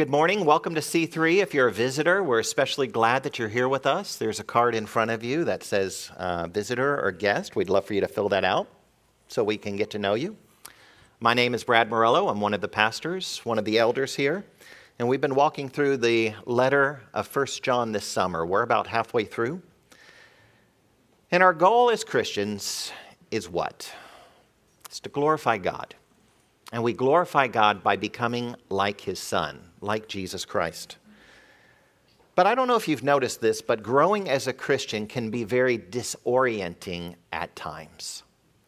Good morning. Welcome to C3. If you're a visitor, we're especially glad that you're here with us. There's a card in front of you that says visitor or guest. We'd love for you to fill that out so we can get to know you. My name is Brad Morello. I'm one of the pastors, one of the elders here. And we've been walking through the letter of 1 John this summer. We're about halfway through. And our goal as Christians is what? It's to glorify God. And we glorify God by becoming like His Son, like Jesus Christ. But I don't know if you've noticed this, but growing as a Christian can be very disorienting at times.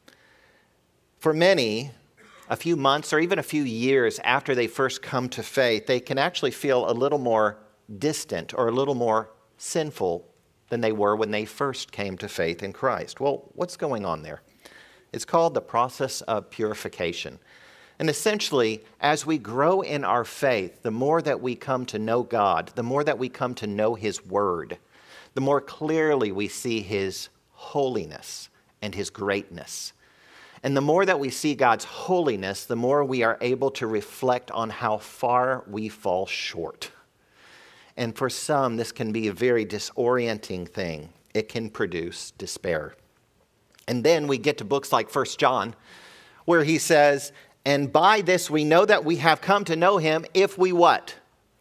For many, a few months or even a few years after they first come to faith, they can actually feel a little more distant or a little more sinful than they were when they first came to faith in Christ. Well, what's going on there? It's called the process of purification. And essentially, as we grow in our faith, the more that we come to know God, the more that we come to know His Word, the more clearly we see His holiness and His greatness. And the more that we see God's holiness, the more we are able to reflect on how far we fall short. And for some, this can be a very disorienting thing. It can produce despair. And then we get to books like 1 John, where he says, "And by this we know that we have come to know Him if we" what?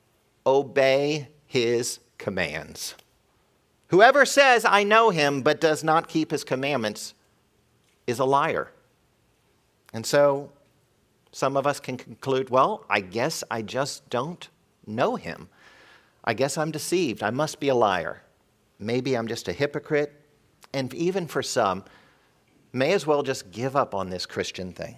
"Obey His commands. Whoever says, 'I know Him,' but does not keep His commandments is a liar." And so some of us can conclude, well, I guess I just don't know Him. I guess I'm deceived. I must be a liar. Maybe I'm just a hypocrite. And even for some, may as well just give up on this Christian thing.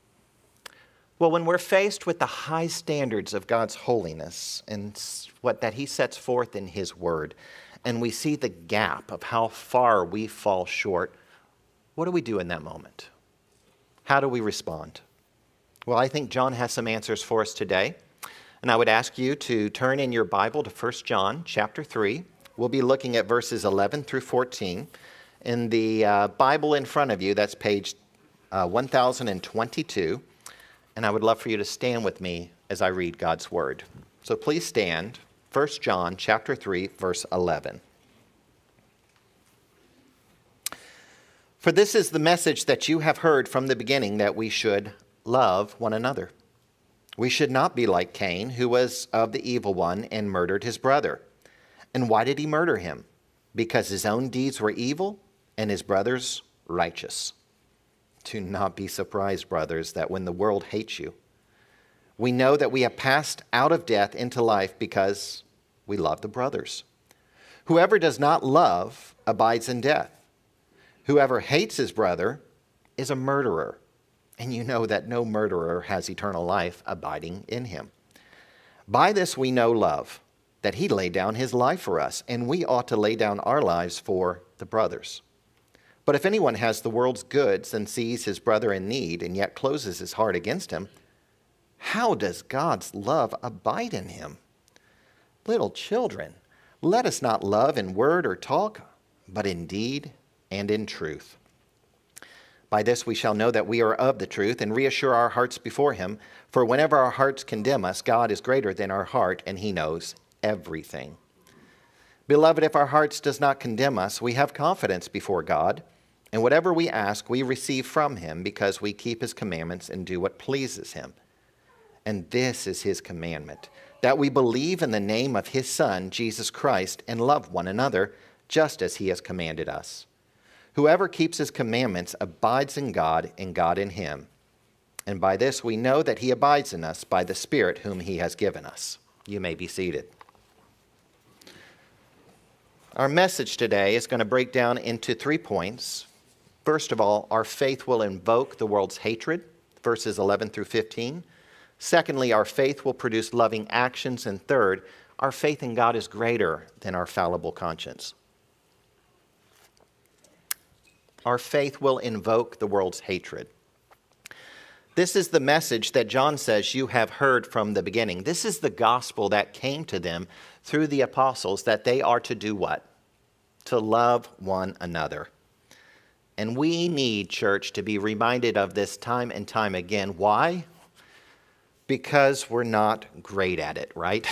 Well, when we're faced with the high standards of God's holiness and what that He sets forth in His Word, and we see the gap of how far we fall short, what do we do in that moment? How do we respond? Well, I think John has some answers for us today. And I would ask you to turn in your Bible to 1 John chapter 3. We'll be looking at verses 11 through 14. In the Bible in front of you, that's page 1022. And I would love for you to stand with me as I read God's Word. So please stand. 1 John chapter 3, verse 11. "For this is the message that you have heard from the beginning, that we should love one another. We should not be like Cain, who was of the evil one and murdered his brother. And why did he murder him? Because his own deeds were evil and his brother's righteous. Do not be surprised, brothers, that when the world hates you, we know that we have passed out of death into life because we love the brothers. Whoever does not love abides in death. Whoever hates his brother is a murderer, and you know that no murderer has eternal life abiding in him. By this we know love, that He laid down His life for us, and we ought to lay down our lives for the brothers. But if anyone has the world's goods and sees his brother in need and yet closes his heart against him, how does God's love abide in him? Little children, let us not love in word or talk, but in deed and in truth. By this we shall know that we are of the truth and reassure our hearts before Him. For whenever our hearts condemn us, God is greater than our heart, and He knows everything. Beloved, if our hearts does not condemn us, we have confidence before God. And whatever we ask, we receive from Him, because we keep His commandments and do what pleases Him. And this is His commandment, that we believe in the name of His Son, Jesus Christ, and love one another, just as He has commanded us. Whoever keeps His commandments abides in God, and God in him. And by this we know that He abides in us, by the Spirit whom He has given us." You may be seated. Our message today is going to break down into 3 points. First of all, our faith will invoke the world's hatred, verses 11 through 15. Secondly, our faith will produce loving actions. And third, our faith in God is greater than our fallible conscience. Our faith will invoke the world's hatred. This is the message that John says you have heard from the beginning. This is the gospel that came to them through the apostles, that they are to do what? To love one another. And we need, church, to be reminded of this time and time again. Why? Because we're not great at it, right?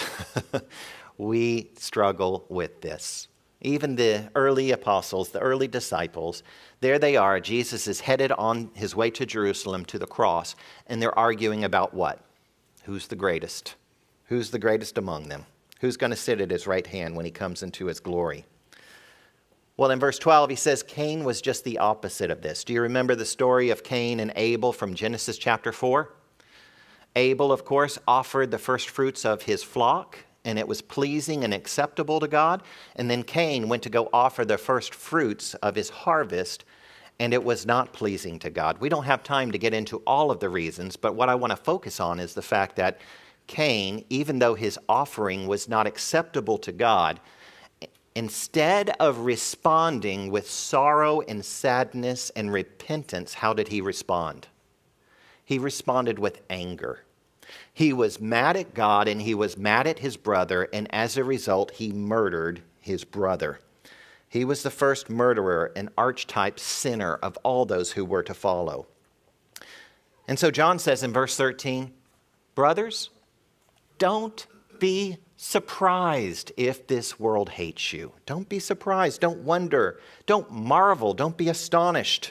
We struggle with this. Even the early apostles, the early disciples, there they are. Jesus is headed on his way to Jerusalem to the cross, and they're arguing about what? Who's the greatest? Who's the greatest among them? Who's going to sit at his right hand when he comes into his glory? Well, in verse 12, he says Cain was just the opposite of this. Do you remember the story of Cain and Abel from Genesis chapter 4? Abel, of course, offered the first fruits of his flock, and it was pleasing and acceptable to God. And then Cain went to go offer the first fruits of his harvest, and it was not pleasing to God. We don't have time to get into all of the reasons, but what I want to focus on is the fact that Cain, even though his offering was not acceptable to God, instead of responding with sorrow and sadness and repentance, how did he respond? He responded with anger. He was mad at God and he was mad at his brother, and as a result, he murdered his brother. He was the first murderer, an archetype sinner of all those who were to follow. And so John says in verse 13, brothers, don't be surprised if this world hates you. Don't be surprised. Don't wonder. Don't marvel. Don't be astonished.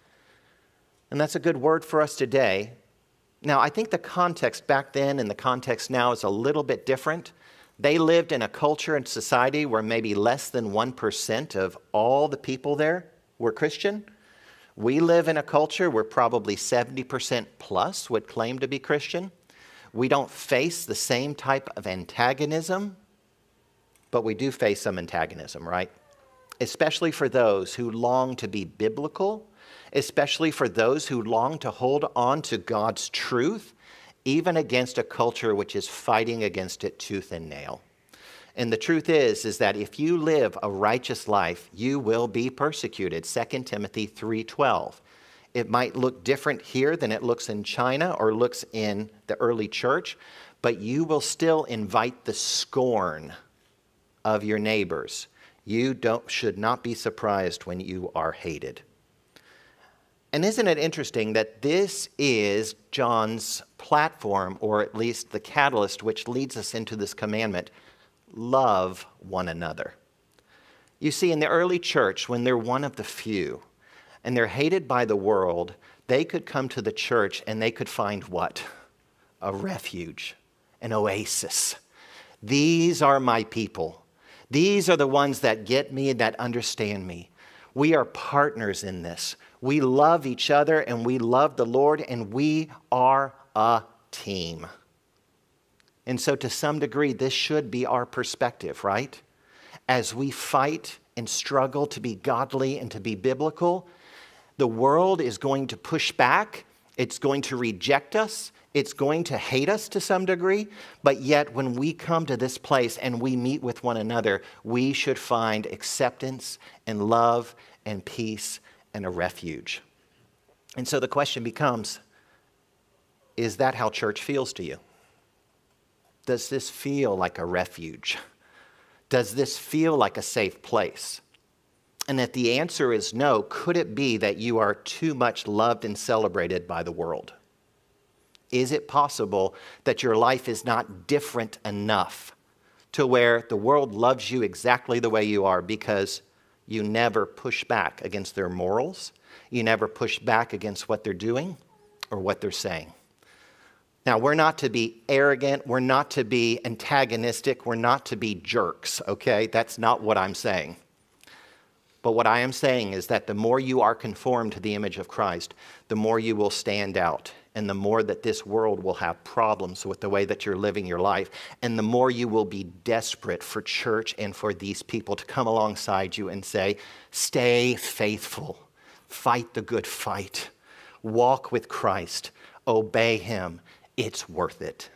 And that's a good word for us today. Now, I think the context back then and the context now is a little bit different. They lived in a culture and society where maybe less than 1% of all the people there were Christian. We live in a culture where probably 70% plus would claim to be Christian. We don't face the same type of antagonism, but we do face some antagonism, right? Especially for those who long to be biblical, especially for those who long to hold on to God's truth, even against a culture which is fighting against it tooth and nail. And the truth is that if you live a righteous life, you will be persecuted. 2 Timothy 3:12. It might look different here than it looks in China or looks in the early church, but you will still invite the scorn of your neighbors. You should not be surprised when you are hated. And isn't it interesting that this is John's platform, or at least the catalyst which leads us into this commandment, love one another. You see, in the early church, when they're one of the few, and they're hated by the world, they could come to the church and they could find what? A refuge, an oasis. These are my people. These are the ones that get me and that understand me. We are partners in this. We love each other and we love the Lord, and we are a team. And so to some degree, this should be our perspective, right? As we fight and struggle to be godly and to be biblical, the world is going to push back. It's going to reject us. It's going to hate us to some degree. But yet, when we come to this place and we meet with one another, we should find acceptance and love and peace and a refuge. And so the question becomes, is that how church feels to you? Does this feel like a refuge? Does this feel like a safe place? And if the answer is no, could it be that you are too much loved and celebrated by the world? Is it possible that your life is not different enough to where the world loves you exactly the way you are because you never push back against their morals, you never push back against what they're doing or what they're saying? Now, we're not to be arrogant, we're not to be antagonistic, we're not to be jerks, okay? That's not what I'm saying. But what I am saying is that the more you are conformed to the image of Christ, the more you will stand out, and the more that this world will have problems with the way that you're living your life, and the more you will be desperate for church and for these people to come alongside you and say, stay faithful, fight the good fight, walk with Christ, obey him, it's worth it.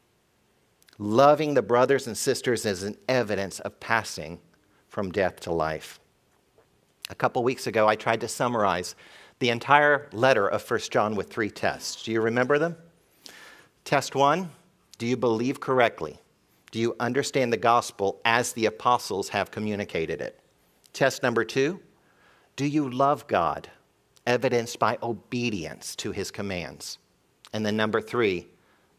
Loving the brothers and sisters is an evidence of passing from death to life. A couple weeks ago, I tried to summarize the entire letter of 1 John with 3 tests. Do you remember them? Test 1, do you believe correctly? Do you understand the gospel as the apostles have communicated it? Test number 2, do you love God, evidenced by obedience to his commands? And then number 3,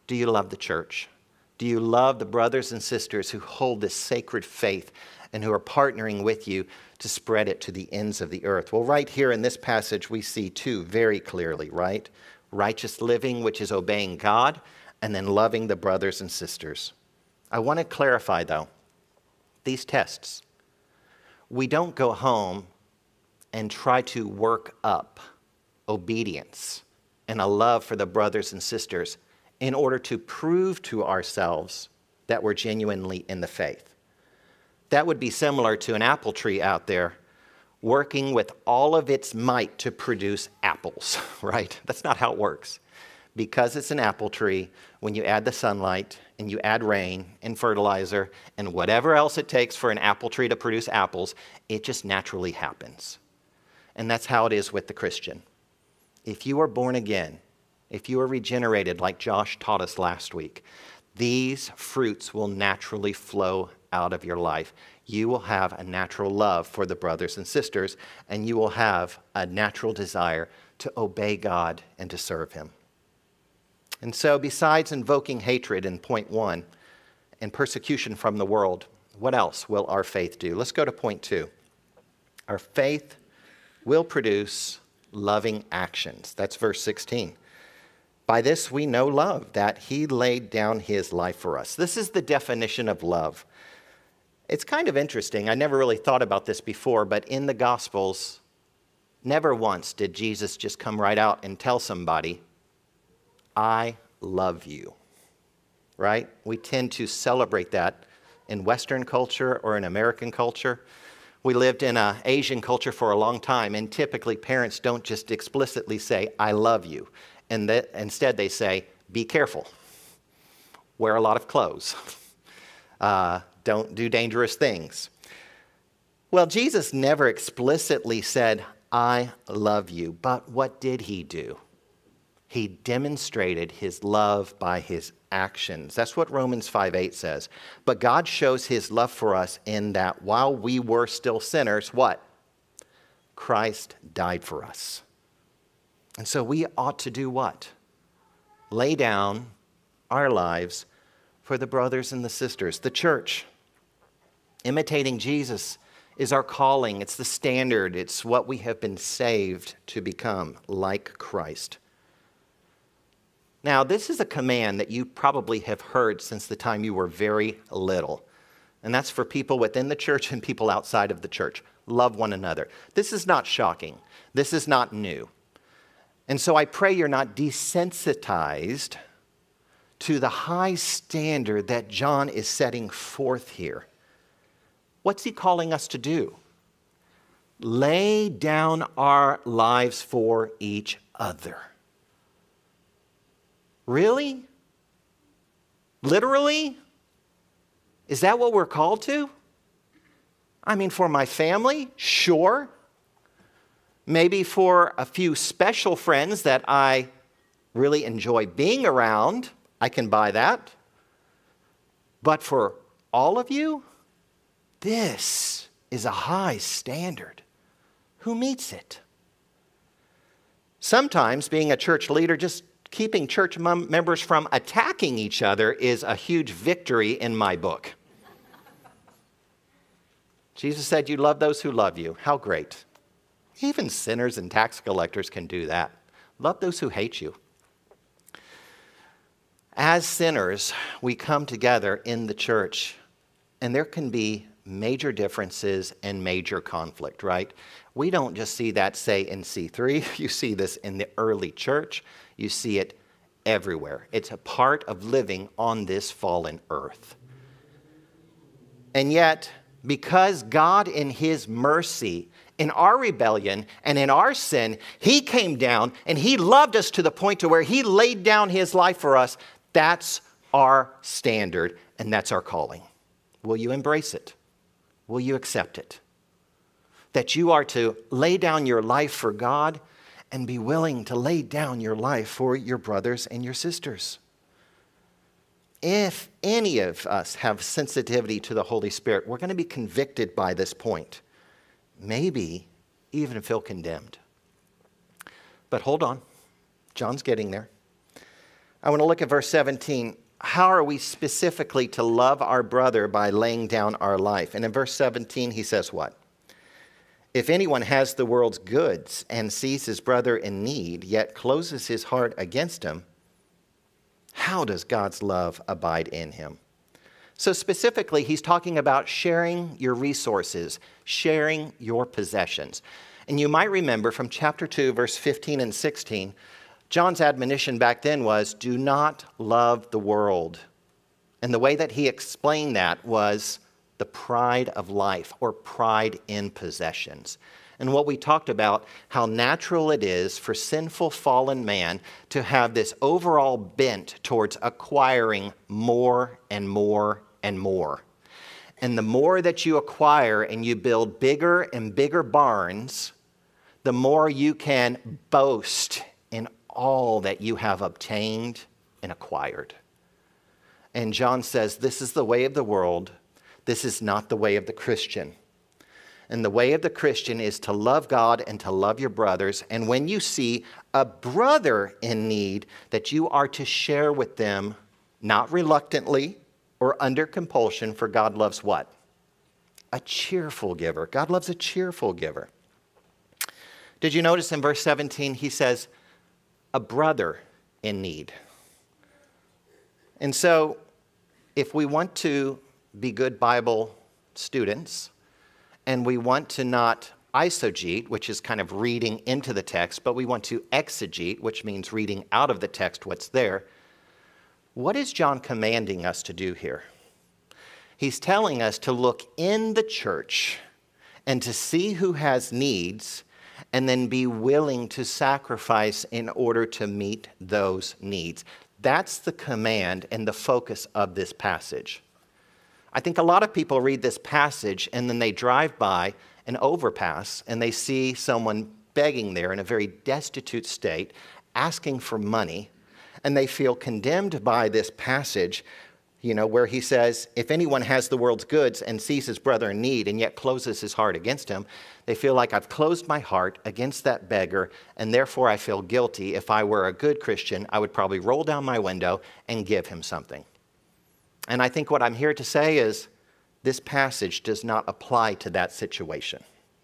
Do you love the church? Do you love the brothers and sisters who hold this sacred faith and who are partnering with you to spread it to the ends of the earth? Well, right here in this passage, we see two very clearly, right? Righteous living, which is obeying God, and then loving the brothers and sisters. I want to clarify, though, these tests. We don't go home and try to work up obedience and a love for the brothers and sisters in order to prove to ourselves that we're genuinely in the faith. That would be similar to an apple tree out there working with all of its might to produce apples, right? That's not how it works. Because it's an apple tree, when you add the sunlight and you add rain and fertilizer and whatever else it takes for an apple tree to produce apples, it just naturally happens. And that's how it is with the Christian. If you are born again, if you are regenerated like Josh taught us last week, these fruits will naturally flow out of your life. You will have a natural love for the brothers and sisters, and you will have a natural desire to obey God and to serve Him. And so besides invoking hatred in point 1 and persecution from the world, what else will our faith do? Let's go to point 2. Our faith will produce loving actions. That's verse 16. By this we know love, that He laid down His life for us. This is the definition of love. It's kind of interesting. I never really thought about this before, but in the Gospels, never once did Jesus just come right out and tell somebody, I love you, right? We tend to celebrate that in Western culture or in American culture. We lived in an Asian culture for a long time, and typically parents don't just explicitly say, I love you. And instead they say, be careful. Wear a lot of clothes. Don't do dangerous things. Well, Jesus never explicitly said, I love you. But what did He do? He demonstrated His love by His actions. That's what Romans 5:8 says. But God shows His love for us in that while we were still sinners, what? Christ died for us. And so we ought to do what? Lay down our lives for the brothers and the sisters, the church. Imitating Jesus is our calling. It's the standard. It's what we have been saved to become, like Christ. Now, this is a command that you probably have heard since the time you were very little. And that's for people within the church and people outside of the church. Love one another. This is not shocking. This is not new. And so I pray you're not desensitized to the high standard that John is setting forth here. What's he calling us to do? Lay down our lives for each other. Really? Literally? Is that what we're called to? I mean, for my family, sure. Maybe for a few special friends that I really enjoy being around, I can buy that. But for all of you, this is a high standard. Who meets it? Sometimes being a church leader, just keeping church members from attacking each other is a huge victory in my book. Jesus said, you love those who love you. How great. Even sinners and tax collectors can do that. Love those who hate you. As sinners, we come together in the church, and there can be major differences and major conflict, right? We don't just see that, say, in C3. You see this in the early church. You see it everywhere. It's a part of living on this fallen earth. And yet, because God in His mercy, in our rebellion and in our sin, He came down and He loved us to the point to where He laid down His life for us. That's our standard and that's our calling. Will you embrace it? Will you accept it? That you are to lay down your life for God and be willing to lay down your life for your brothers and your sisters. If any of us have sensitivity to the Holy Spirit, we're going to be convicted by this point. Maybe even feel condemned. But hold on. John's getting there. I want to look at verse 17. How are we specifically to love our brother by laying down our life? And in verse 17, he says what? If anyone has the world's goods and sees his brother in need, yet closes his heart against him, how does God's love abide in him? So specifically, he's talking about sharing your resources, sharing your possessions. And you might remember from chapter 2, verse 15 and 16, John's admonition back then was, do not love the world. And the way that he explained that was the pride of life or pride in possessions. And what we talked about, how natural it is for sinful fallen man to have this overall bent towards acquiring more and more and more. And the more that you acquire and you build bigger and bigger barns, the more you can boast in all that you have obtained and acquired. And John says, this is the way of the world. This is not the way of the Christian. And the way of the Christian is to love God and to love your brothers. And when you see a brother in need, that you are to share with them, not reluctantly or under compulsion, for God loves what? A cheerful giver. God loves a cheerful giver. Did you notice in verse 17, he says, a brother in need. And so, if we want to be good Bible students, and we want to not eisegete, which is kind of reading into the text, but we want to exegete, which means reading out of the text what's there, what is John commanding us to do here? He's telling us to look in the church and to see who has needs and then be willing to sacrifice in order to meet those needs. That's the command and the focus of this passage. I think a lot of people read this passage and then they drive by an overpass and they see someone begging there in a very destitute state, asking for money, and they feel condemned by this passage, where he says, if anyone has the world's goods and sees his brother in need and yet closes his heart against him, they feel like I've closed my heart against that beggar, and therefore I feel guilty. If I were a good Christian, I would probably roll down my window and give him something. And I think what I'm here to say is this passage does not apply to that situation.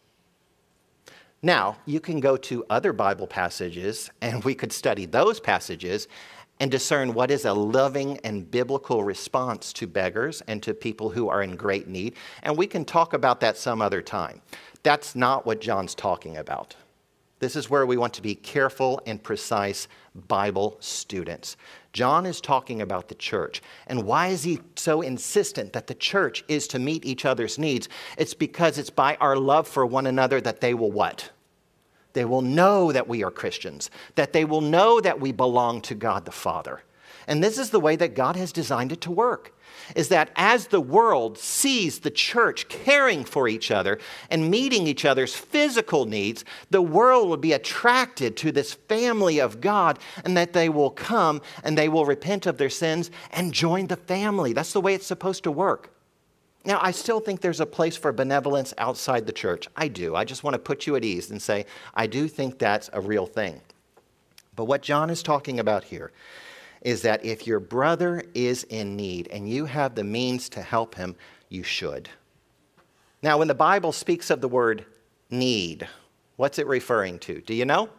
Now, you can go to other Bible passages, and we could study those passages and discern what is a loving and biblical response to beggars and to people who are in great need. And we can talk about that some other time. That's not what John's talking about. This is where we want to be careful and precise Bible students. John is talking about the church. And why is he so insistent that the church is to meet each other's needs? It's because it's by our love for one another that they will what? They will know that we are Christians, that they will know that we belong to God the Father. And this is the way that God has designed it to work, is that as the world sees the church caring for each other and meeting each other's physical needs, the world will be attracted to this family of God, and that they will come and they will repent of their sins and join the family. That's the way it's supposed to work. Now, I still think there's a place for benevolence outside the church. I do. I just want to put you at ease and say, I do think that's a real thing. But what John is talking about here is that if your brother is in need and you have the means to help him, you should. Now, when the Bible speaks of the word need, what's it referring to? Do you know?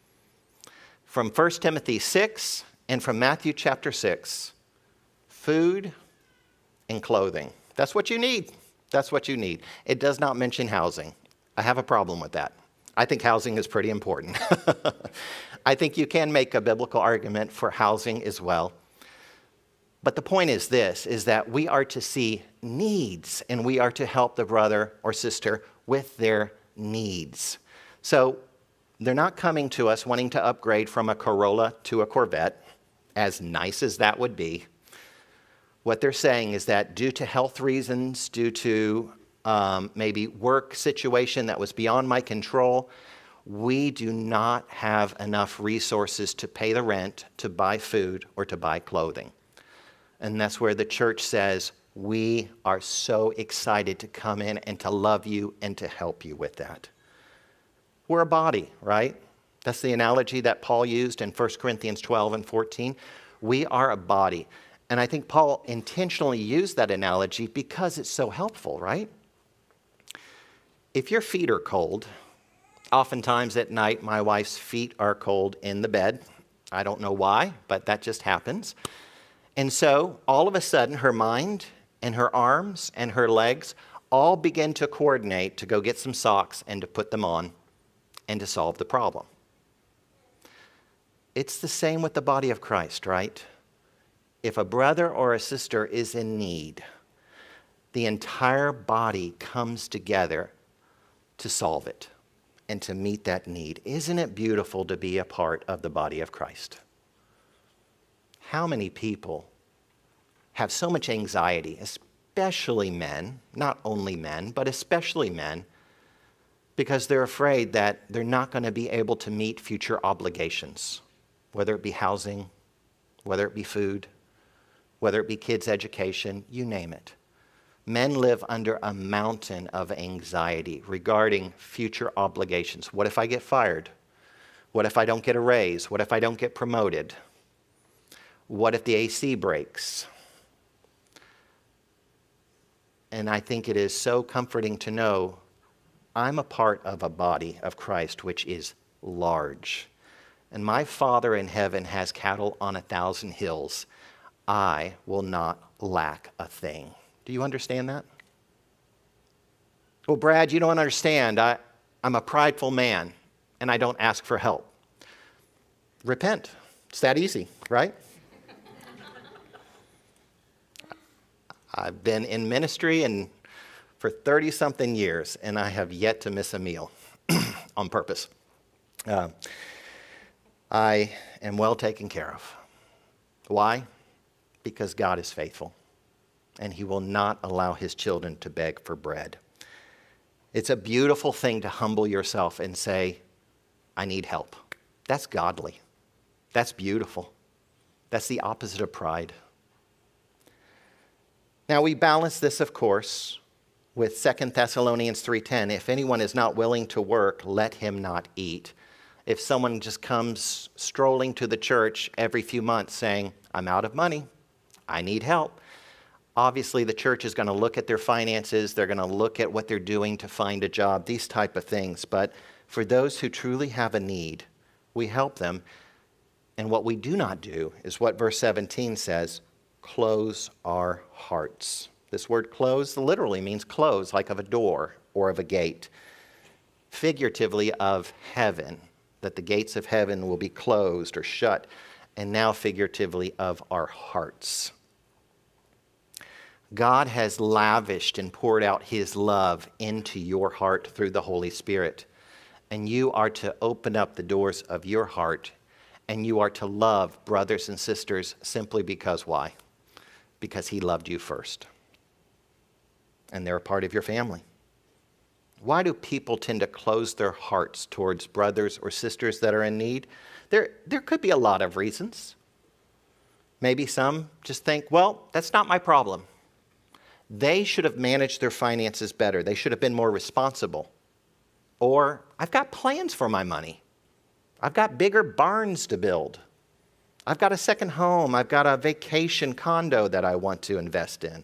From 1 Timothy 6 and from Matthew chapter 6, food and clothing. That's what you need. That's what you need. It does not mention housing. I have a problem with that. I think housing is pretty important. I think you can make a biblical argument for housing as well. But the point is this, is that we are to see needs and we are to help the brother or sister with their needs. So they're not coming to us wanting to upgrade from a Corolla to a Corvette, as nice as that would be. What they're saying is that due to health reasons, due to maybe work situation that was beyond my control, we do not have enough resources to pay the rent, to buy food, or to buy clothing. And that's where the church says, we are so excited to come in and to love you and to help you with that. We're a body, right? That's the analogy that Paul used in 1 Corinthians 12 and 14. We are a body. And I think Paul intentionally used that analogy because it's so helpful, right? If your feet are cold, oftentimes at night my wife's feet are cold in the bed. I don't know why, but that just happens. And so all of a sudden her mind and her arms and her legs all begin to coordinate to go get some socks and to put them on and to solve the problem. It's the same with the body of Christ, right? If a brother or a sister is in need, the entire body comes together to solve it and to meet that need. Isn't it beautiful to be a part of the body of Christ? How many people have so much anxiety, especially men, not only men, but especially men, because they're afraid that they're not going to be able to meet future obligations, whether it be housing, whether it be food, whether it be kids' education, you name it. Men live under a mountain of anxiety regarding future obligations. What if I get fired? What if I don't get a raise? What if I don't get promoted? What if the AC breaks? And I think it is so comforting to know I'm a part of a body of Christ which is large. And my Father in heaven has cattle on 1,000 hills. I will not lack a thing. Do you understand that? Well, Brad, you don't understand. I'm a prideful man, and I don't ask for help. Repent. It's that easy, right? I've been in ministry for 30-something years, and I have yet to miss a meal on purpose. I am well taken care of. Why? Because God is faithful, and he will not allow his children to beg for bread. It's a beautiful thing to humble yourself and say, I need help. That's godly. That's beautiful. That's the opposite of pride. Now, we balance this, of course, with 2 Thessalonians 3:10. If anyone is not willing to work, let him not eat. If someone just comes strolling to the church every few months saying, I'm out of money, I need help, obviously the church is going to look at their finances, they're going to look at what they're doing to find a job, these type of things. But for those who truly have a need, we help them. And what we do not do is what verse 17 says, close our hearts. This word close literally means close, like of a door or of a gate. Figuratively of heaven, that the gates of heaven will be closed or shut, and now figuratively of our hearts. God has lavished and poured out his love into your heart through the Holy Spirit, and you are to open up the doors of your heart, and you are to love brothers and sisters simply because why? Because he loved you first, and they're a part of your family. Why do people tend to close their hearts towards brothers or sisters that are in need? There could be a lot of reasons. Maybe some just think, well, that's not my problem. They should have managed their finances better. They should have been more responsible. Or, I've got plans for my money. I've got bigger barns to build. I've got a second home. I've got a vacation condo that I want to invest in.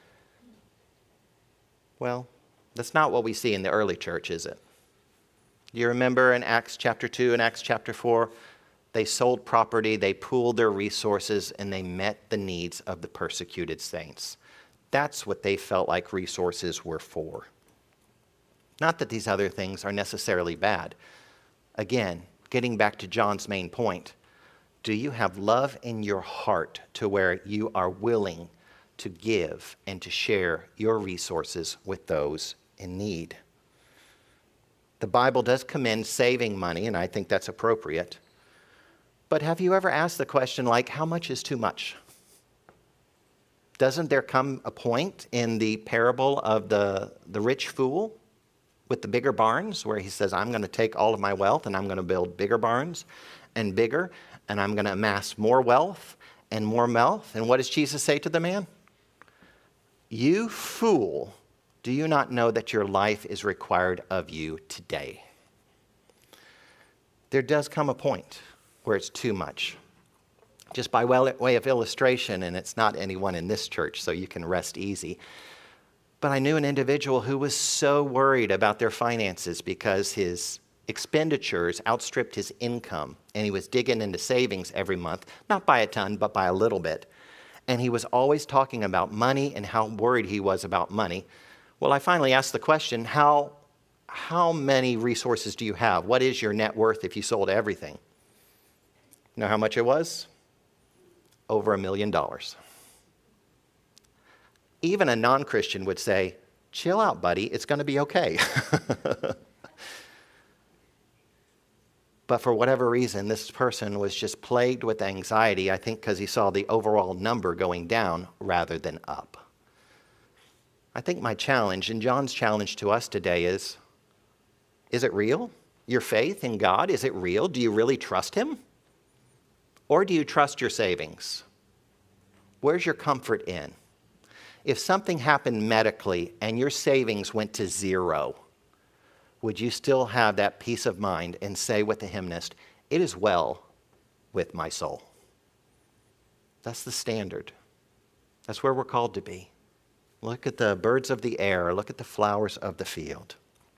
Well, that's not what we see in the early church, is it? Do you remember in Acts chapter 2 and Acts chapter 4? They sold property, they pooled their resources, and they met the needs of the persecuted saints. That's what they felt like resources were for. Not that these other things are necessarily bad. Again, getting back to John's main point, do you have love in your heart to where you are willing to give and to share your resources with those in need? The Bible does commend saving money, and I think that's appropriate. But have you ever asked the question, like, how much is too much? Doesn't there come a point in the parable of the rich fool with the bigger barns where he says, I'm going to take all of my wealth and I'm going to build bigger barns and bigger, and I'm going to amass more wealth and more wealth? And what does Jesus say to the man? You fool, do you not know that your life is required of you today? There does come a point where it's too much. Just by way of illustration, and it's not anyone in this church, so you can rest easy. But I knew an individual who was so worried about their finances because his expenditures outstripped his income, and he was digging into savings every month, not by a ton, but by a little bit. And he was always talking about money and how worried he was about money. Well, I finally asked the question, how many resources do you have? What is your net worth if you sold everything? You know how much it was? Over $1 million. Even a non-Christian would say, chill out, buddy, it's going to be okay. But for whatever reason, this person was just plagued with anxiety, I think because he saw the overall number going down rather than up. I think my challenge, and John's challenge to us today is it real? Your faith in God, is it real? Do you really trust him? Or do you trust your savings? Where's your comfort in? If something happened medically and your savings went to zero, would you still have that peace of mind and say with the hymnist, it is well with my soul? That's the standard. That's where we're called to be. Look at the birds of the air. Look at the flowers of the field.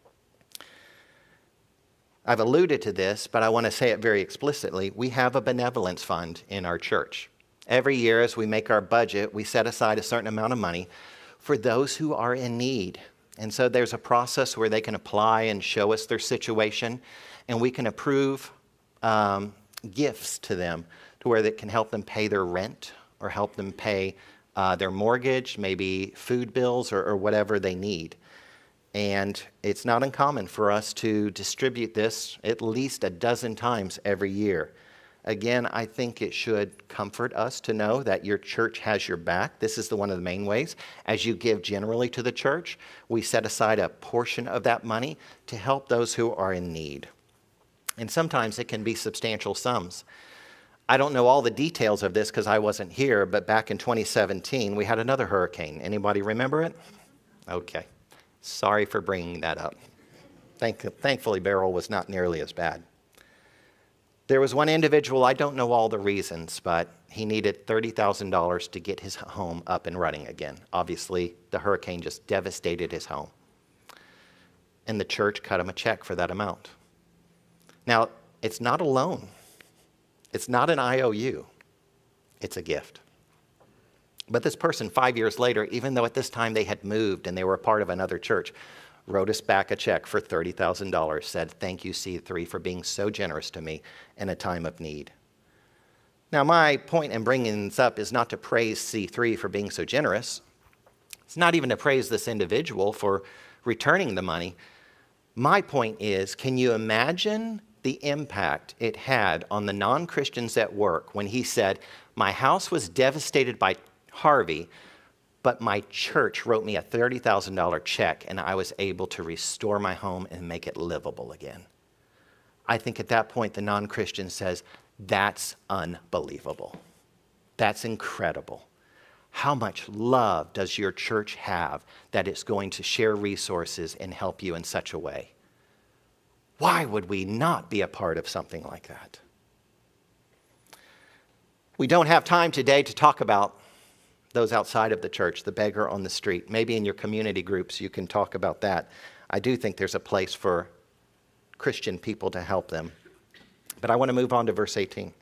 I've alluded to this, but I want to say it very explicitly. We have a benevolence fund in our church. Every year as we make our budget, we set aside a certain amount of money for those who are in need. And so there's a process where they can apply and show us their situation, and we can approve gifts to them to where that can help them pay their rent or help them pay their mortgage, maybe food bills or whatever they need. And it's not uncommon for us to distribute this at least a dozen times every year. Again, I think it should comfort us to know that your church has your back. This is one of the main ways. As you give generally to the church, we set aside a portion of that money to help those who are in need. And sometimes it can be substantial sums. I don't know all the details of this because I wasn't here, but back in 2017, we had another hurricane. Anybody remember it? Okay. Sorry for bringing that up. Thankfully, Beryl was not nearly as bad. There was one individual, I don't know all the reasons, but he needed $30,000 to get his home up and running again. Obviously, the hurricane just devastated his home. And the church cut him a check for that amount. Now, it's not a loan. It's not an IOU. It's a gift. But this person, 5 years later, even though at this time they had moved and they were a part of another church, wrote us back a check for $30,000, said, thank you, C3, for being so generous to me in a time of need. Now, my point in bringing this up is not to praise C3 for being so generous. It's not even to praise this individual for returning the money. My point is, can you imagine the impact it had on the non-Christians at work when he said, my house was devastated by Harvey, but my church wrote me a $30,000 check and I was able to restore my home and make it livable again. I think at that point the non-Christian says, that's unbelievable. That's incredible. How much love does your church have that it's going to share resources and help you in such a way? Why would we not be a part of something like that? We don't have time today to talk about those outside of the church, the beggar on the street. Maybe in your community groups you can talk about that. I do think there's a place for Christian people to help them. But I want to move on to verse 18,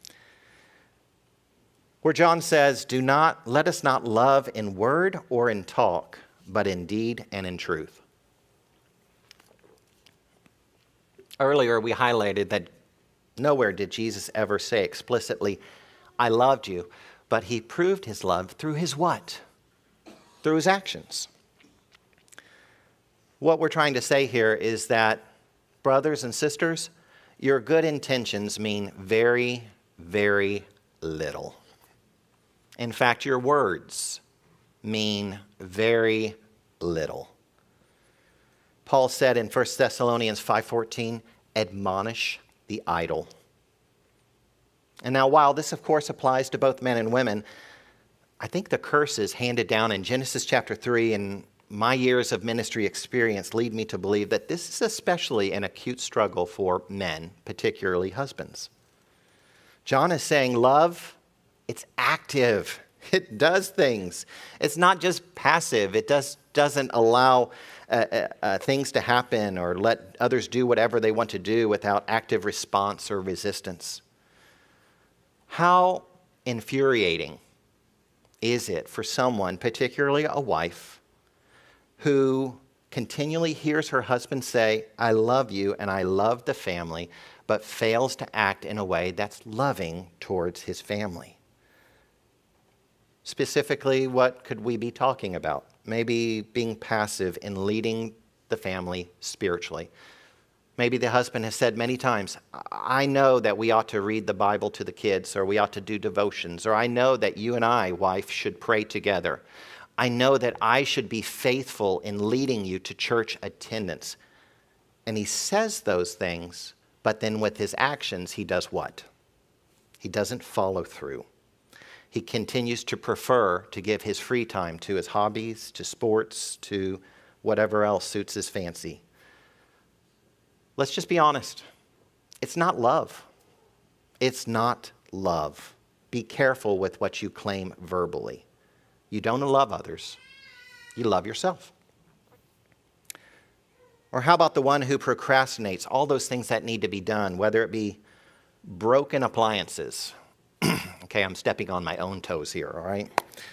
where John says, let us not love in word or in talk, but in deed and in truth. Earlier we highlighted that nowhere did Jesus ever say explicitly, I loved you. But he proved his love through his what? Through his actions. What we're trying to say here is that, brothers and sisters, your good intentions mean very, very little. In fact, your words mean very little. Paul said in 1 Thessalonians 5:14, admonish the idle. And now, while this, of course, applies to both men and women, I think the curses handed down in Genesis chapter 3 and my years of ministry experience lead me to believe that this is especially an acute struggle for men, particularly husbands. John is saying love It's active. It does things. It's not just passive. It doesn't allow things to happen or let others do whatever they want to do without active response or resistance. How infuriating is it for someone, particularly a wife, who continually hears her husband say, "I love you and I love the family," but fails to act in a way that's loving towards his family? Specifically, what could we be talking about? Maybe being passive in leading the family spiritually. Maybe the husband has said many times, "I know that we ought to read the Bible to the kids, or we ought to do devotions, or I know that you and I, wife, should pray together. I know that I should be faithful in leading you to church attendance." And he says those things, but then with his actions, he does what? He doesn't follow through. He continues to prefer to give his free time to his hobbies, to sports, to whatever else suits his fancy. Let's just be honest. It's not love. It's not love. Be careful with what you claim verbally. You don't love others. You love yourself. Or how about the one who procrastinates all those things that need to be done, whether it be broken appliances. Okay, I'm stepping on my own toes here, all right?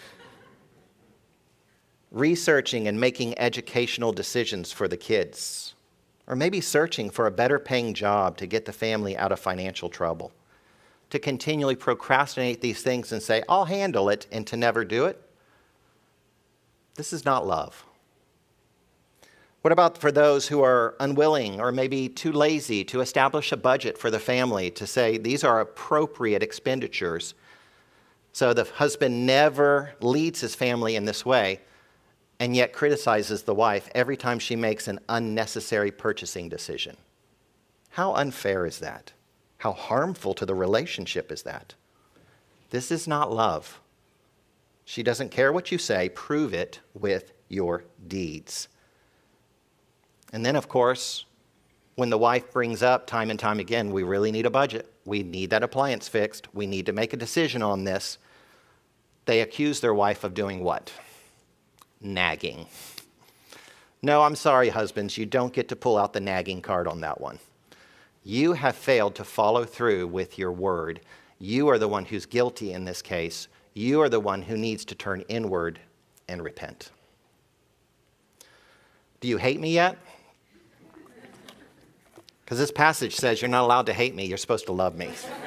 Researching and making educational decisions for the kids. Or maybe searching for a better paying job to get the family out of financial trouble. To continually procrastinate these things and say, "I'll handle it," and to never do it. This is not love. What about for those who are unwilling or maybe too lazy to establish a budget for the family to say these are appropriate expenditures? So the husband never leads his family in this way and yet criticizes the wife every time she makes an unnecessary purchasing decision. How unfair is that? How harmful to the relationship is that? This is not love. She doesn't care what you say. Prove it with your deeds. And then, of course, when the wife brings up time and time again, we really need a budget. We need that appliance fixed. We need to make a decision on this. They accuse their wife of doing what? Nagging. No, I'm sorry, husbands. You don't get to pull out the nagging card on that one. You have failed to follow through with your word. You are the one who's guilty in this case. You are the one who needs to turn inward and repent. Do you hate me yet? Because this passage says you're not allowed to hate me, you're supposed to love me.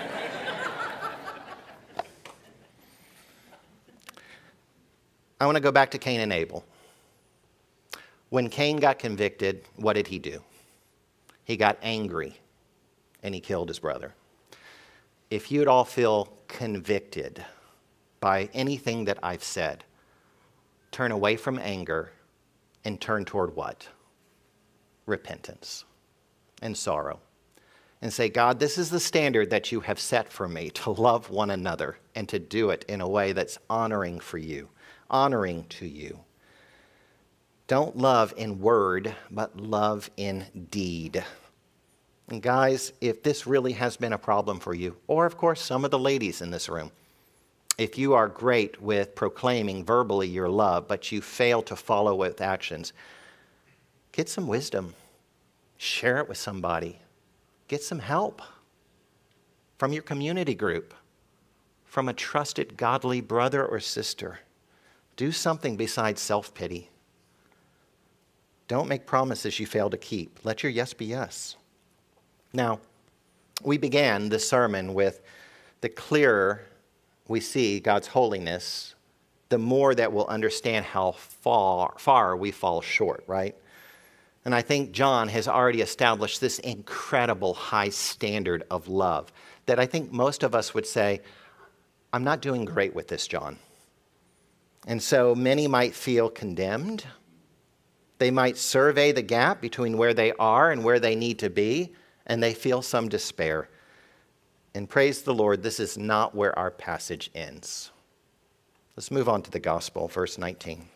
I want to go back to Cain and Abel. When Cain got convicted, what did he do? He got angry and he killed his brother. If you'd all feel convicted by anything that I've said, turn away from anger and turn toward what? Repentance and sorrow. And say, "God, this is the standard that you have set for me, to love one another and to do it in a way that's honoring for you, honoring to you." Don't love in word, but love in deed. And guys, if this really has been a problem for you, or of course some of the ladies in this room, if you are great with proclaiming verbally your love, but you fail to follow with actions, get some wisdom. Share it with somebody. Get some help from your community group, from a trusted, godly brother or sister. Do something besides self-pity. Don't make promises you fail to keep. Let your yes be yes. Now, we began this sermon with the clearer we see God's holiness, the more that we'll understand how far we fall short, right? And I think John has already established this incredible high standard of love that I think most of us would say, "I'm not doing great with this, John." And so many might feel condemned. They might survey the gap between where they are and where they need to be, and they feel some despair. And praise the Lord, this is not where our passage ends. Let's move on to the gospel, verse 19.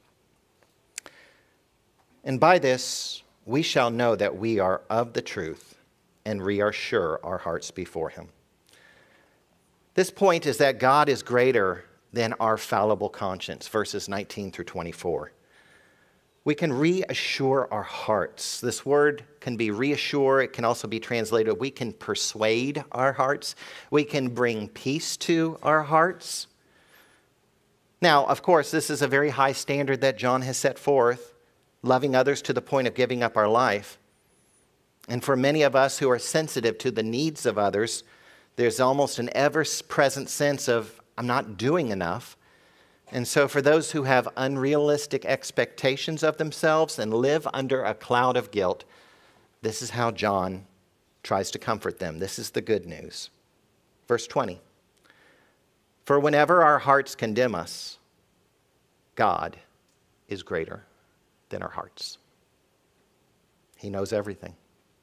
"And by this we shall know that we are of the truth, and we are sure our hearts before him." This point is that God is greater than our fallible conscience, verses 19 through 24. We can reassure our hearts. This word can be reassure. It can also be translated, we can persuade our hearts. We can bring peace to our hearts. Now, of course, this is a very high standard that John has set forth, loving others to the point of giving up our life. And for many of us who are sensitive to the needs of others, there's almost an ever-present sense of, I'm not doing enough. And so for those who have unrealistic expectations of themselves and live under a cloud of guilt, this is how John tries to comfort them. This is the good news. Verse 20. For whenever our hearts condemn us, God is greater than our hearts. He knows everything.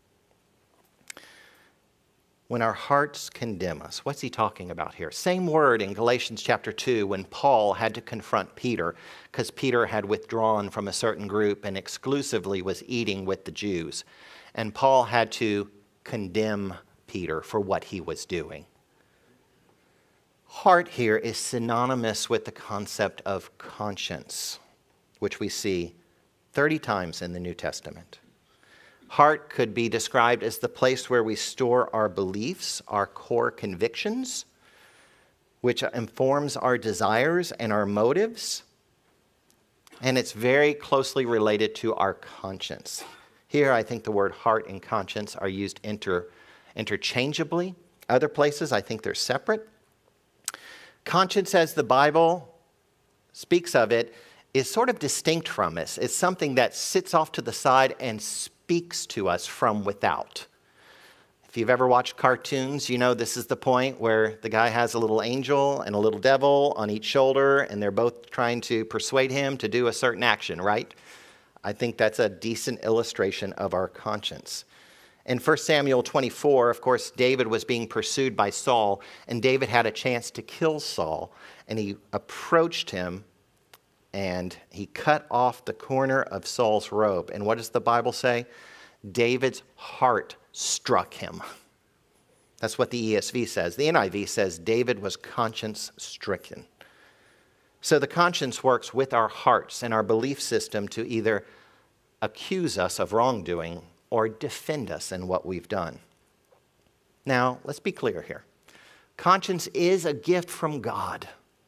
When our hearts condemn us, what's he talking about here? Same word in Galatians chapter 2 when Paul had to confront Peter because Peter had withdrawn from a certain group and exclusively was eating with the Jews. And Paul had to condemn Peter for what he was doing. Heart here is synonymous with the concept of conscience, which we see 30 times in the New Testament. Heart could be described as the place where we store our beliefs, our core convictions, which informs our desires and our motives. And it's very closely related to our conscience. Here, I think the word heart and conscience are used interchangeably. Other places, I think they're separate. Conscience, as the Bible speaks of it, is sort of distinct from us. It's something that sits off to the side and speaks to us from without. If you've ever watched cartoons, you know this is the point where the guy has a little angel and a little devil on each shoulder, and they're both trying to persuade him to do a certain action, right? I think that's a decent illustration of our conscience. In 1 Samuel 24, of course, David was being pursued by Saul, and David had a chance to kill Saul, and he approached him, and he cut off the corner of Saul's robe. And what does the Bible say? David's heart struck him. That's what the ESV says. The NIV says David was conscience-stricken. So the conscience works with our hearts and our belief system to either accuse us of wrongdoing or defend us in what we've done. Now, let's be clear here. Conscience is a gift from God.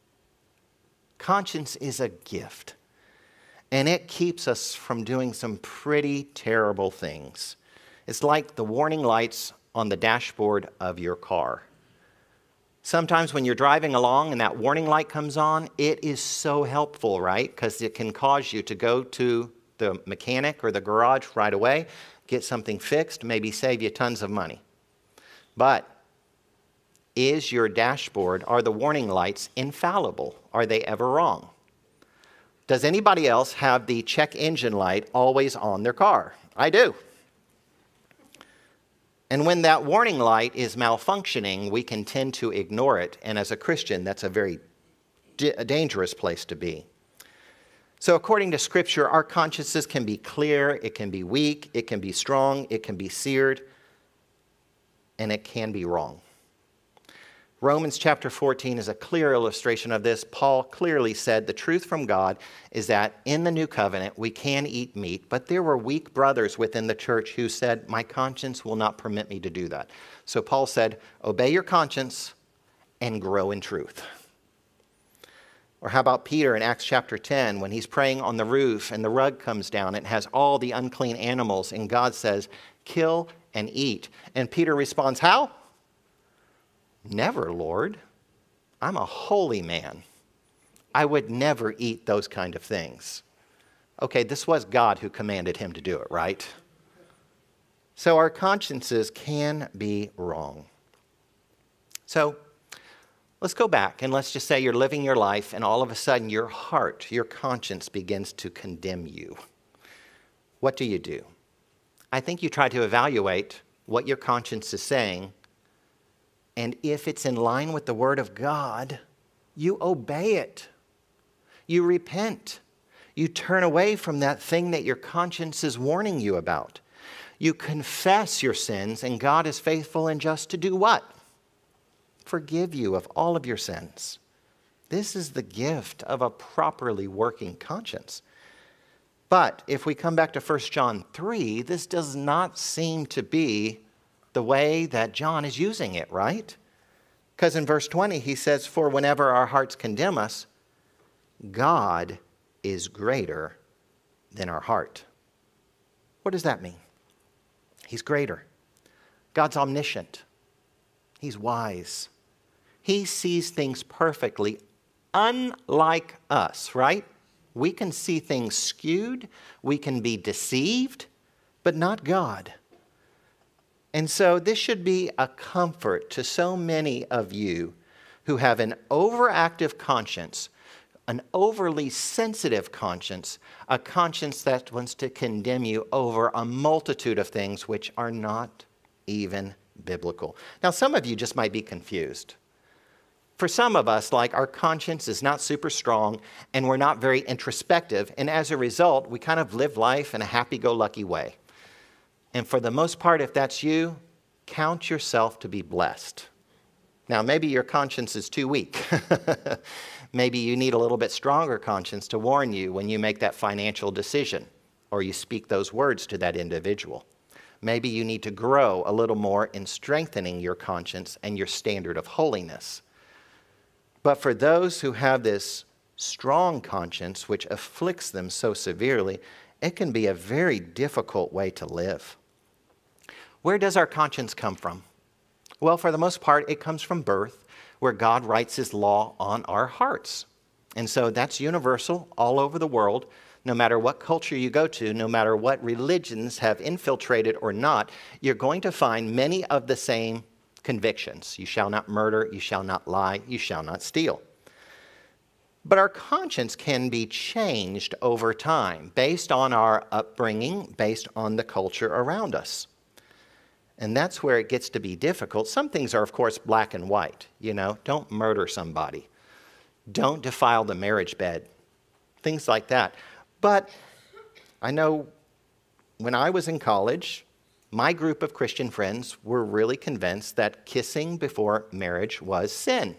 Conscience is a gift. And it keeps us from doing some pretty terrible things. It's like the warning lights on the dashboard of your car. Sometimes when you're driving along and that warning light comes on, it is so helpful, right? Because it can cause you to go to the mechanic or the garage right away, get something fixed, maybe save you tons of money. But is your dashboard, are the warning lights infallible? Are they ever wrong? Does anybody else have the check engine light always on their car? I do. And when that warning light is malfunctioning, we can tend to ignore it. And as a Christian, that's a very dangerous place to be. So according to Scripture, our consciences can be clear, it can be weak, it can be strong, it can be seared, and it can be wrong. Romans chapter 14 is a clear illustration of this. Paul clearly said the truth from God is that in the new covenant we can eat meat, but there were weak brothers within the church who said, my conscience will not permit me to do that. So Paul said, obey your conscience and grow in truth. Or how about Peter in Acts chapter 10 when he's praying on the roof and the rug comes down and it has all the unclean animals and God says, kill and eat. And Peter responds, how? Never, Lord. I'm a holy man. I would never eat those kind of things. Okay, this was God who commanded him to do it, right? So our consciences can be wrong. So let's go back and let's just say you're living your life and all of a sudden your heart, your conscience begins to condemn you. What do? I think you try to evaluate what your conscience is saying, and if it's in line with the Word of God, you obey it. You repent. You turn away from that thing that your conscience is warning you about. You confess your sins, and God is faithful and just to do what? forgive you of all of your sins. This is the gift of a properly working conscience. But if we come back to 1 John 3, this does not seem to be the way that John is using it, right? Because in verse 20, he says, "For whenever our hearts condemn us, God is greater than our heart." What does that mean? He's greater. God's omniscient. He's wise. He sees things perfectly, unlike us, right? We can see things skewed. We can be deceived, but not God. And so this should be a comfort to so many of you who have an overactive conscience, an overly sensitive conscience, a conscience that wants to condemn you over a multitude of things which are not even biblical. Now, some of you just might be confused. For some of us, like, our conscience is not super strong and we're not very introspective, and as a result, we kind of live life in a happy-go-lucky way. And for the most part, if that's you, count yourself to be blessed. Now, maybe your conscience is too weak. Maybe you need a little bit stronger conscience to warn you when you make that financial decision or you speak those words to that individual. Maybe you need to grow a little more in strengthening your conscience and your standard of holiness. But for those who have this strong conscience, which afflicts them so severely, it can be a very difficult way to live. Where does our conscience come from? Well, for the most part, it comes from birth, where God writes his law on our hearts. And so that's universal all over the world. No matter what culture you go to, no matter what religions have infiltrated or not, you're going to find many of the same convictions. You shall not murder, you shall not lie, you shall not steal. But our conscience can be changed over time based on our upbringing, based on the culture around us. And that's where it gets to be difficult. Some things are, of course, black and white. Don't murder somebody. Don't defile the marriage bed. Things like that. But I know when I was in college, my group of Christian friends were really convinced that kissing before marriage was sin.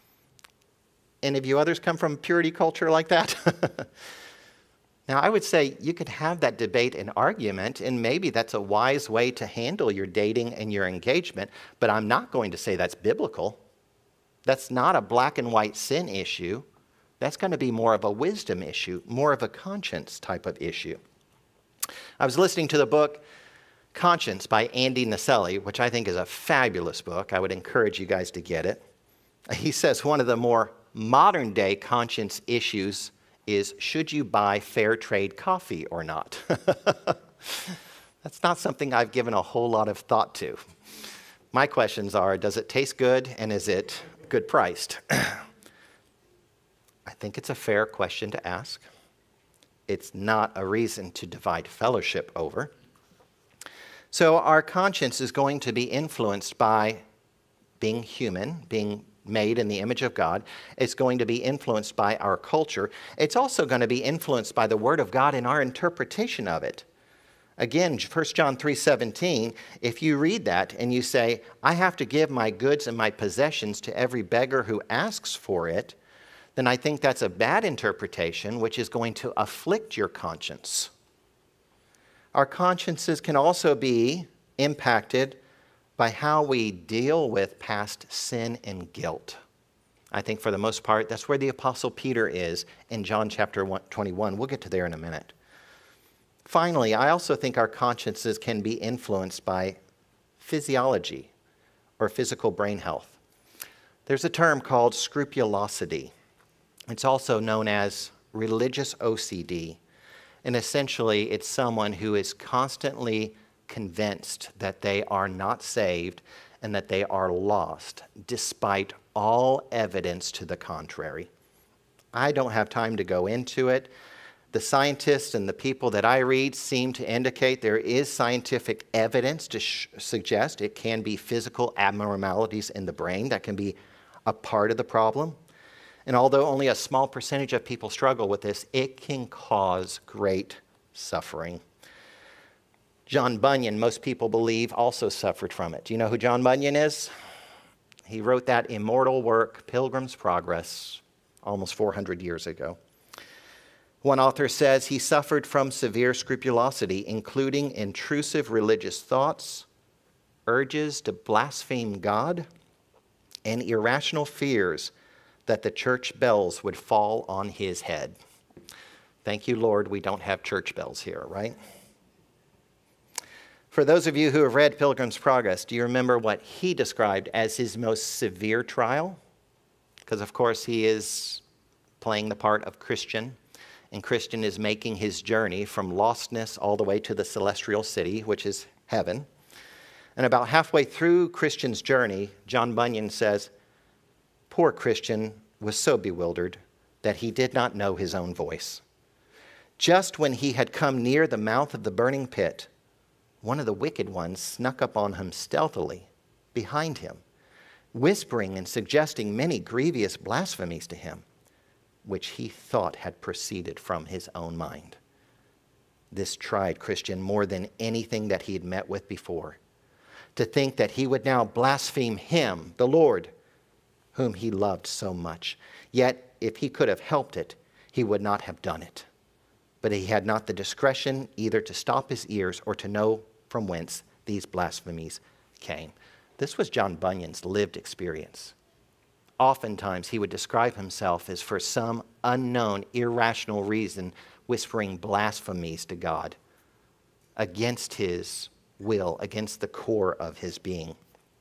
Any of you others come from purity culture like that? Now, I would say you could have that debate and argument, and maybe that's a wise way to handle your dating and your engagement, but I'm not going to say that's biblical. That's not a black and white sin issue. That's going to be more of a wisdom issue, more of a conscience type of issue. I was listening to the book Conscience by Andy Naselli, which I think is a fabulous book. I would encourage you guys to get it. He says one of the more modern day conscience issues is, should you buy fair trade coffee or not? That's not something I've given a whole lot of thought to. My questions are, does it taste good and is it good priced? I think it's a fair question to ask. It's not a reason to divide fellowship over. So our conscience is going to be influenced by being human, being made in the image of God. It's going to be influenced by our culture. It's also going to be influenced by the Word of God and our interpretation of it. Again, 1 John 3:17, if you read that and you say, I have to give my goods and my possessions to every beggar who asks for it, then I think that's a bad interpretation, which is going to afflict your conscience. Our consciences can also be impacted by how we deal with past sin and guilt. I think for the most part, that's where the Apostle Peter is in John chapter 21. We'll get to there in a minute. Finally, I also think our consciences can be influenced by physiology or physical brain health. There's a term called scrupulosity. It's also known as religious OCD. And essentially, it's someone who is constantly convinced that they are not saved and that they are lost, despite all evidence to the contrary. I don't have time to go into it. The scientists and the people that I read seem to indicate there is scientific evidence to suggest it can be physical abnormalities in the brain that can be a part of the problem. And although only a small percentage of people struggle with this, it can cause great suffering. John Bunyan, most people believe, also suffered from it. Do you know who John Bunyan is? He wrote that immortal work, Pilgrim's Progress, almost 400 years ago. One author says he suffered from severe scrupulosity, including intrusive religious thoughts, urges to blaspheme God, and irrational fears that the church bells would fall on his head. Thank you, Lord, we don't have church bells here, right? For those of you who have read Pilgrim's Progress, do you remember what he described as his most severe trial? Because, of course, he is playing the part of Christian, and Christian is making his journey from lostness all the way to the celestial city, which is heaven. And about halfway through Christian's journey, John Bunyan says, "Poor Christian was so bewildered that he did not know his own voice. Just when he had come near the mouth of the burning pit, one of the wicked ones snuck up on him stealthily behind him, whispering and suggesting many grievous blasphemies to him, which he thought had proceeded from his own mind. This tried Christian more than anything that he had met with before. To think that he would now blaspheme him, the Lord, whom he loved so much. Yet, if he could have helped it, he would not have done it. But he had not the discretion either to stop his ears or to know from whence these blasphemies came." This was John Bunyan's lived experience. Oftentimes, he would describe himself as for some unknown, irrational reason, whispering blasphemies to God against his will, against the core of his being.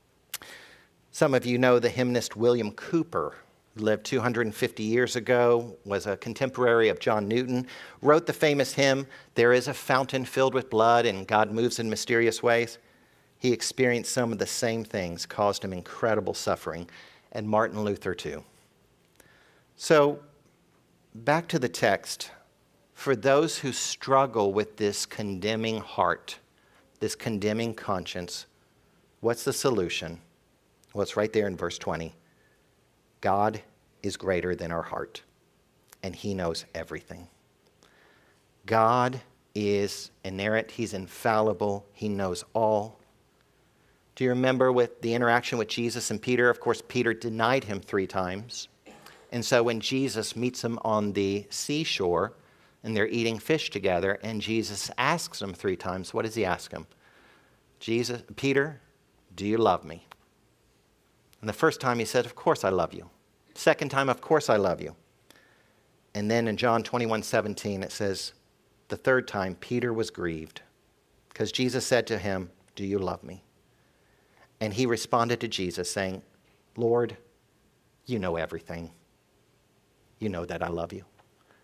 Some of you know the hymnist William Cowper, who lived 250 years ago, was a contemporary of John Newton, wrote the famous hymn, "There is a fountain filled with blood and God moves in mysterious ways." He experienced some of the same things, caused him incredible suffering, and Martin Luther too. So, back to the text. For those who struggle with this condemning heart, this condemning conscience, what's the solution? Well, it's right there in verse 20. God is greater than our heart, and he knows everything. God is inerrant. He's infallible. He knows all. Do you remember with the interaction with Jesus and Peter? Of course, Peter denied him 3 times. And so when Jesus meets him on the seashore, and they're eating fish together, and Jesus asks him 3 times, what does he ask him? Peter, do you love me? And the first time he said, of course I love you. Second time, of course I love you. And then in John 21:17, it says, the third time, Peter was grieved because Jesus said to him, do you love me? And he responded to Jesus saying, Lord, you know everything. You know that I love you.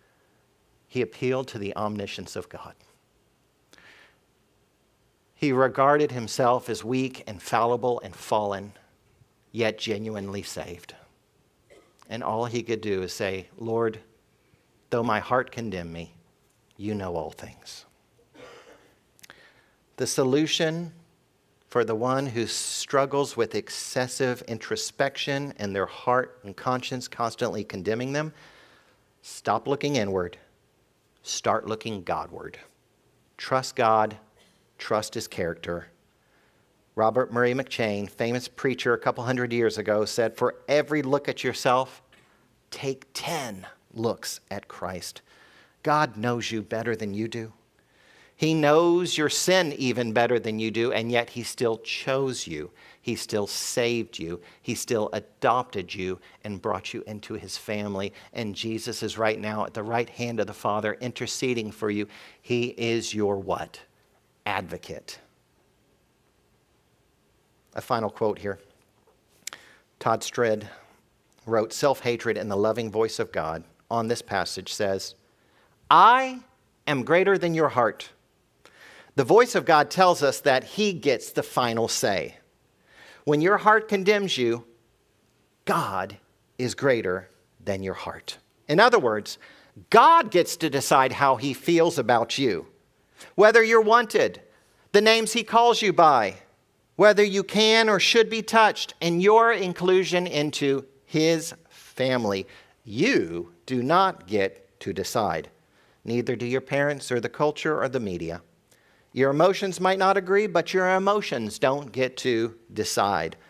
He appealed to the omniscience of God. He regarded himself as weak and fallible and fallen, yet genuinely saved. And all he could do is say, Lord, though my heart condemn me, you know all things. The solution for the one who struggles with excessive introspection and their heart and conscience constantly condemning them, stop looking inward, start looking Godward. Trust God, trust his character. Robert Murray McCheyne, famous preacher a couple hundred years ago, said, for every look at yourself, take 10 looks at Christ. God knows you better than you do. He knows your sin even better than you do, and yet he still chose you. He still saved you. He still adopted you and brought you into his family. And Jesus is right now at the right hand of the Father interceding for you. He is your what? Advocate. A final quote here. Todd Stredd wrote, self-hatred in the loving voice of God on this passage says, I am greater than your heart. The voice of God tells us that he gets the final say. When your heart condemns you, God is greater than your heart. In other words, God gets to decide how he feels about you, whether you're wanted, the names he calls you by, whether you can or should be touched, and your inclusion into his family. You do not get to decide. Neither do your parents or the culture or the media. Your emotions might not agree, but your emotions don't get to decide.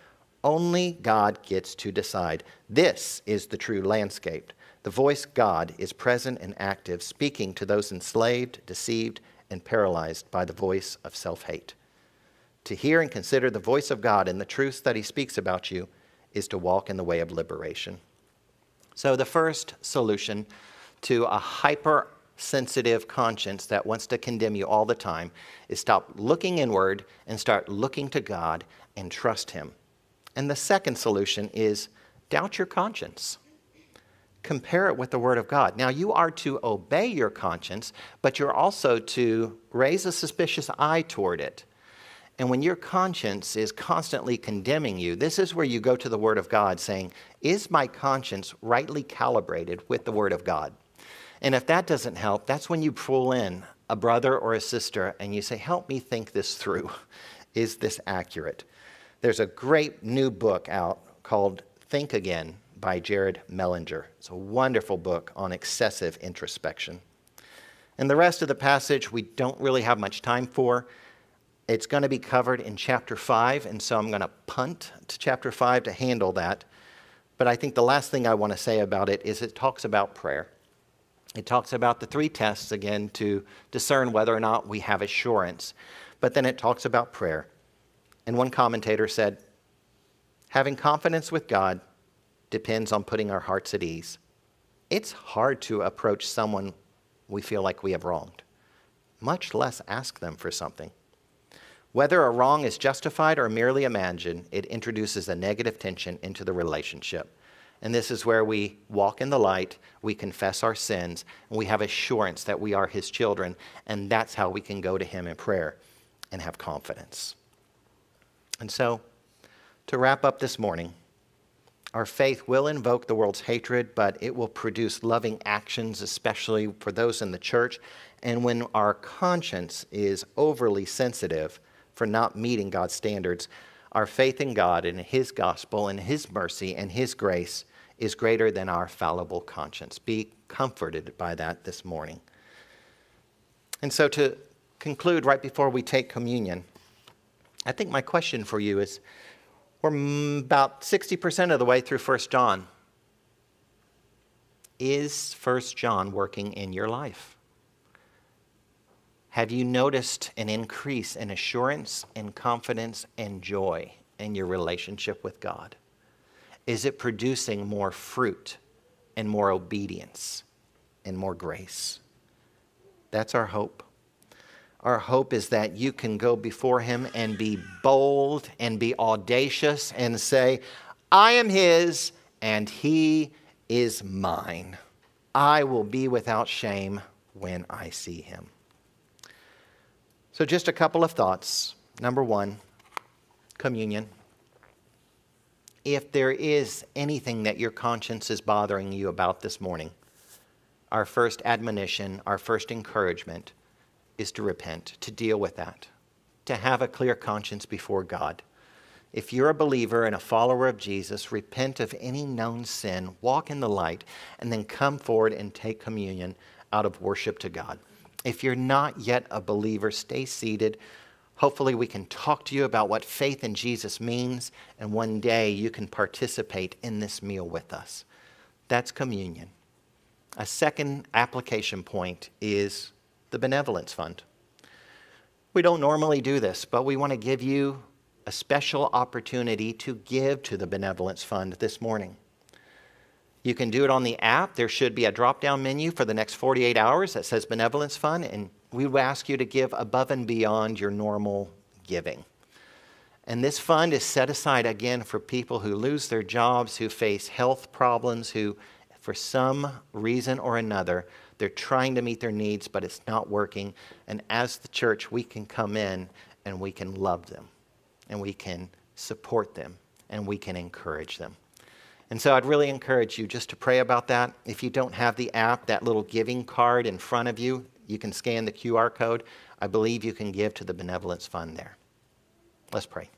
Only God gets to decide. This is the true landscape. The voice God is present and active, speaking to those enslaved, deceived, and paralyzed by the voice of self-hate. To hear and consider the voice of God and the truths that he speaks about you is to walk in the way of liberation. So the first solution to a hypersensitive conscience that wants to condemn you all the time is stop looking inward and start looking to God and trust him. And the second solution is doubt your conscience. Compare it with the Word of God. Now, you are to obey your conscience, but you're also to raise a suspicious eye toward it. And when your conscience is constantly condemning you, this is where you go to the Word of God saying, is my conscience rightly calibrated with the Word of God? And if that doesn't help, that's when you pull in a brother or a sister and you say, help me think this through. Is this accurate? There's a great new book out called Think Again by Jared Mellinger. It's a wonderful book on excessive introspection. And the rest of the passage we don't really have much time for. It's going to be covered in chapter 5, and so I'm going to punt to chapter 5 to handle that. But I think the last thing I want to say about it is it talks about prayer. It talks about the 3 tests, again, to discern whether or not we have assurance. But then it talks about prayer. And one commentator said, having confidence with God depends on putting our hearts at ease. It's hard to approach someone we feel like we have wronged, much less ask them for something. Whether a wrong is justified or merely imagined, it introduces a negative tension into the relationship. And this is where we walk in the light, we confess our sins, and we have assurance that we are his children, and that's how we can go to him in prayer and have confidence. And so, to wrap up this morning, our faith will invoke the world's hatred, but it will produce loving actions, especially for those in the church. And when our conscience is overly sensitive for not meeting God's standards, our faith in God and his gospel and his mercy and his grace is greater than our fallible conscience. Be comforted by that this morning. And so to conclude, right before we take communion, I think my question for you is, we're about 60% of the way through 1 John. Is 1 John working in your life? Have you noticed an increase in assurance and confidence and joy in your relationship with God? Is it producing more fruit and more obedience and more grace? That's our hope. Our hope is that you can go before him and be bold and be audacious and say, I am his and he is mine. I will be without shame when I see him. So just a couple of thoughts. Number 1, communion. If there is anything that your conscience is bothering you about this morning, our first admonition, our first encouragement is to repent, to deal with that, to have a clear conscience before God. If you're a believer and a follower of Jesus, repent of any known sin, walk in the light, and then come forward and take communion out of worship to God. If you're not yet a believer, stay seated. Hopefully we can talk to you about what faith in Jesus means, and one day you can participate in this meal with us. That's communion. A second application point is the Benevolence Fund. We don't normally do this, but we want to give you a special opportunity to give to the Benevolence Fund this morning. You can do it on the app. There should be a drop-down menu for the next 48 hours that says Benevolence Fund, and we will ask you to give above and beyond your normal giving. And this fund is set aside again for people who lose their jobs, who face health problems, who for some reason or another, they're trying to meet their needs, but it's not working. And as the church, we can come in and we can love them, and we can support them, and we can encourage them. And so I'd really encourage you just to pray about that. If you don't have the app, that little giving card in front of you, you can scan the QR code. I believe you can give to the Benevolence Fund there. Let's pray.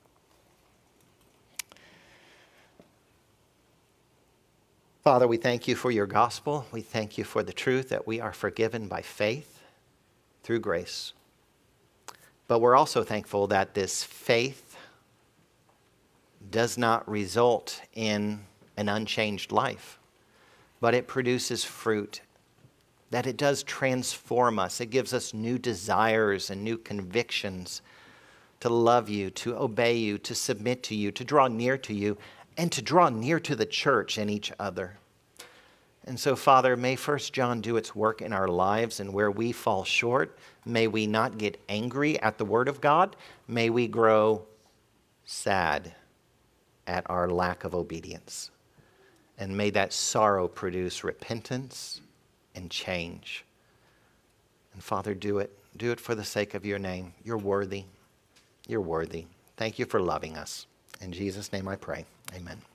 Father, we thank you for your gospel. We thank you for the truth that we are forgiven by faith through grace. But we're also thankful that this faith does not result in an unchanged life, but it produces fruit, that it does transform us. It gives us new desires and new convictions to love you, to obey you, to submit to you, to draw near to you, and to draw near to the church and each other. And so, Father, may 1 John do its work in our lives, and where we fall short, may we not get angry at the Word of God. May we grow sad at our lack of obedience. And may that sorrow produce repentance and change. And Father, do it. Do it for the sake of your name. You're worthy. You're worthy. Thank you for loving us. In Jesus' name I pray. Amen.